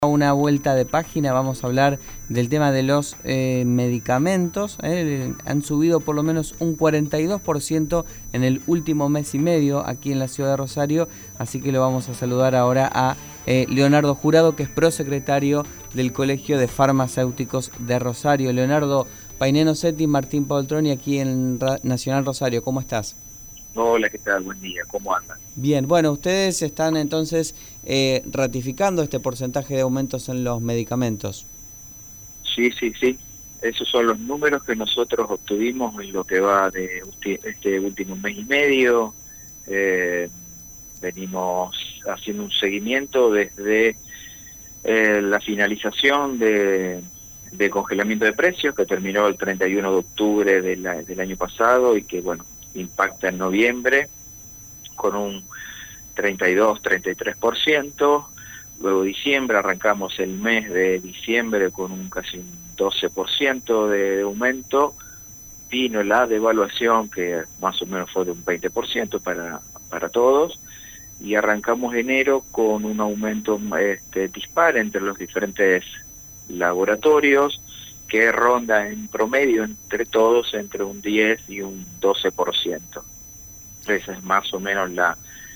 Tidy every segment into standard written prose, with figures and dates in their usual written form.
Una vuelta de página, vamos a hablar del tema de los medicamentos. Han subido por lo menos un 42% en el último mes y medio aquí en la ciudad de Rosario, así que lo vamos a saludar ahora a Leonardo Jurado, que es prosecretario del Colegio de Farmacéuticos de Rosario. Leonardo, Paineno Setti, Martín Poltroni aquí en Nacional Rosario, ¿cómo estás? Hola, ¿qué tal? Buen día, ¿cómo andan? Bien, bueno, ustedes están entonces ratificando este porcentaje de aumentos en los medicamentos. Sí. Esos son los números que nosotros obtuvimos en lo que va de este último mes y medio. Venimos haciendo un seguimiento desde la finalización de congelamiento de precios que terminó el 31 de octubre del año pasado y que, bueno, impacta en noviembre con un 32-33%. Luego diciembre, arrancamos el mes de diciembre con un casi un 12% de aumento. Vino la devaluación que más o menos fue de un 20% para todos. Y arrancamos enero con un aumento dispar entre los diferentes laboratorios que ronda en promedio entre todos entre un 10 y un 12%. Esa es más o menos la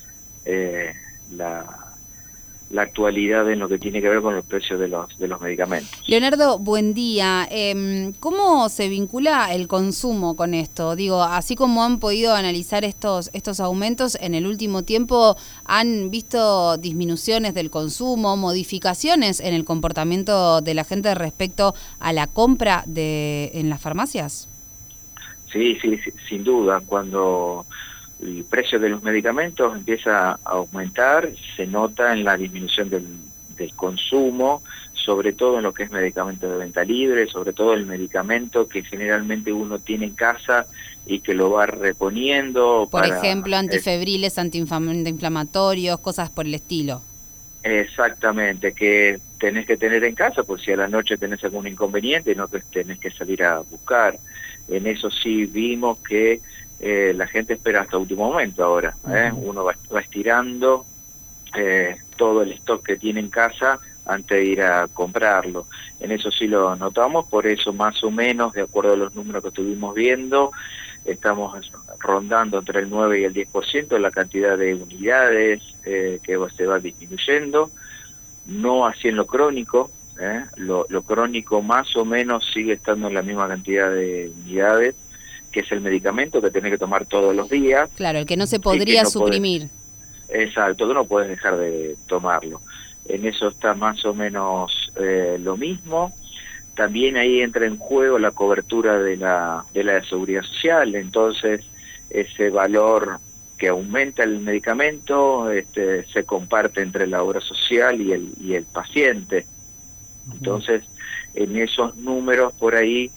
actualidad en lo que tiene que ver con los precios de los medicamentos. Leonardo, buen día. ¿Cómo se vincula el consumo con esto? Digo, así como han podido analizar estos aumentos, en el último tiempo han visto disminuciones del consumo, modificaciones en el comportamiento de la gente respecto a la compra en las farmacias. Sí, sin duda. Cuando el precio de los medicamentos empieza a aumentar, se nota en la disminución del consumo, sobre todo en lo que es medicamento de venta libre, sobre todo el medicamento que generalmente uno tiene en casa y que lo va reponiendo. Por ejemplo, antifebriles, antiinflamatorios, cosas por el estilo. Exactamente, que tenés que tener en casa por si a la noche tenés algún inconveniente y no que tenés que salir a buscar. En eso sí vimos que la gente espera hasta último momento ahora. Uno va estirando todo el stock que tiene en casa antes de ir a comprarlo. En eso sí lo notamos, por eso más o menos, de acuerdo a los números que estuvimos viendo, estamos rondando entre el 9 y el 10% la cantidad de unidades que se va disminuyendo. No así en lo crónico. Lo crónico más o menos sigue estando en la misma cantidad de unidades, que es el medicamento que tenés que tomar todos los días. Claro, el que no se podría suprimir. Exacto, tú no puedes dejar de tomarlo. En eso está más o menos lo mismo. También ahí entra en juego la cobertura de la seguridad social, entonces ese valor que aumenta el medicamento se comparte entre la obra social y el paciente. Entonces, en esos números por ahí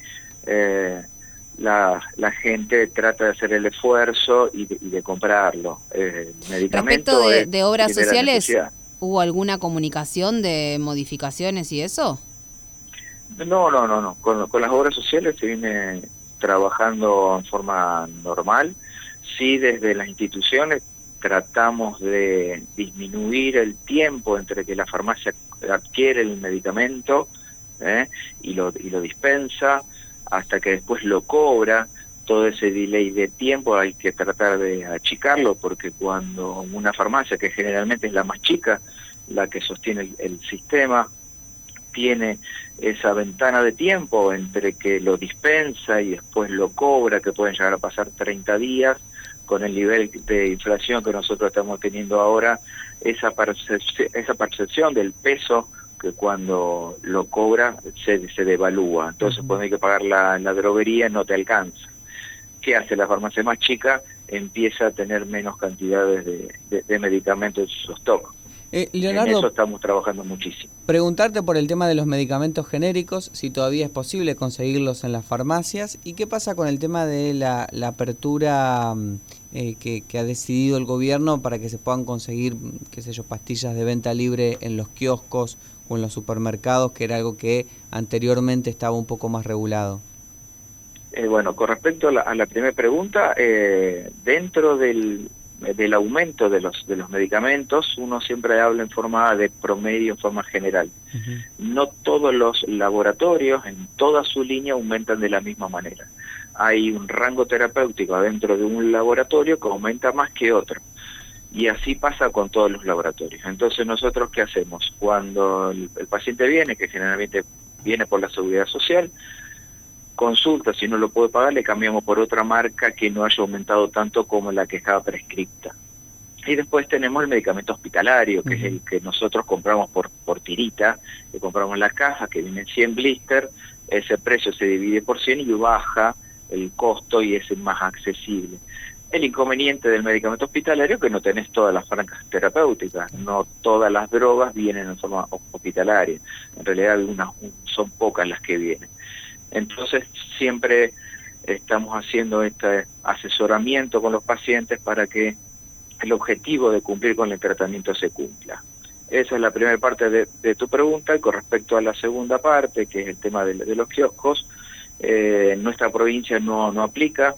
la gente trata de hacer el esfuerzo y de comprarlo. Respecto de obras sociales, ¿hubo alguna comunicación de modificaciones y eso? No. Con las obras sociales se viene trabajando en forma normal. Sí, desde las instituciones tratamos de disminuir el tiempo entre que la farmacia adquiere el medicamento y lo dispensa hasta que después lo cobra. Todo ese delay de tiempo hay que tratar de achicarlo, porque cuando una farmacia, que generalmente es la más chica, la que sostiene el sistema, tiene esa ventana de tiempo entre que lo dispensa y después lo cobra, que pueden llegar a pasar 30 días, con el nivel de inflación que nosotros estamos teniendo ahora, esa percepción del peso que cuando lo cobra se devalúa. Entonces cuando hay que pagar en la droguería no te alcanza. ¿Qué hace la farmacia más chica? Empieza a tener menos cantidades de medicamentos en su stock. Leonardo, en eso estamos trabajando muchísimo. Preguntarte por el tema de los medicamentos genéricos, si todavía es posible conseguirlos en las farmacias, y qué pasa con el tema de la apertura que ha decidido el gobierno para que se puedan conseguir, qué sé yo, pastillas de venta libre en los kioscos o en los supermercados, que era algo que anteriormente estaba un poco más regulado. Bueno, con respecto a la primera pregunta, dentro del del aumento de los medicamentos, uno siempre habla en forma de promedio, en forma general. No todos los laboratorios en toda su línea aumentan de la misma manera. Hay un rango terapéutico adentro de un laboratorio que aumenta más que otro. Y así pasa con todos los laboratorios. Entonces, ¿nosotros qué hacemos? Cuando el paciente viene, que generalmente viene por la Seguridad Social, consulta, si no lo puede pagar, le cambiamos por otra marca que no haya aumentado tanto como la que estaba prescripta. Y después tenemos el medicamento hospitalario, que es el que nosotros compramos por tirita, que compramos la caja, que viene en 100 blister, ese precio se divide por 100 y baja el costo y es más accesible. El inconveniente del medicamento hospitalario es que no tenés todas las francas terapéuticas, no todas las drogas vienen en forma hospitalaria, en realidad son pocas las que vienen. Entonces siempre estamos haciendo este asesoramiento con los pacientes para que el objetivo de cumplir con el tratamiento se cumpla. Esa es la primera parte de tu pregunta. Y con respecto a la segunda parte, que es el tema de los kioscos, nuestra provincia no aplica.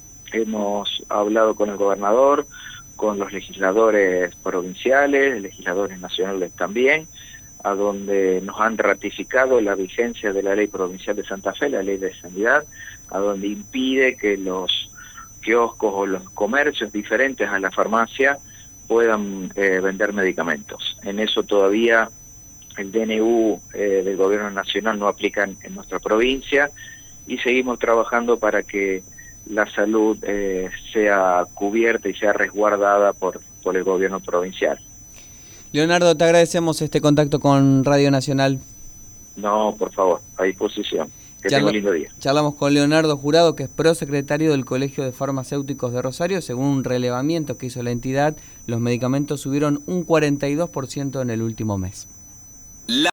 Hemos hablado con el gobernador, con los legisladores provinciales, legisladores nacionales también, a donde nos han ratificado la vigencia de la ley provincial de Santa Fe, la ley de sanidad, a donde impide que los kioscos o los comercios diferentes a la farmacia puedan vender medicamentos. En eso todavía el DNU del gobierno nacional no aplica en nuestra provincia y seguimos trabajando para que la salud sea cubierta y sea resguardada por el gobierno provincial. Leonardo, te agradecemos este contacto con Radio Nacional. No, por favor, a disposición. Que tenga un lindo día. Charlamos con Leonardo Jurado, que es prosecretario del Colegio de Farmacéuticos de Rosario. Según un relevamiento que hizo la entidad, los medicamentos subieron un 42% en el último mes.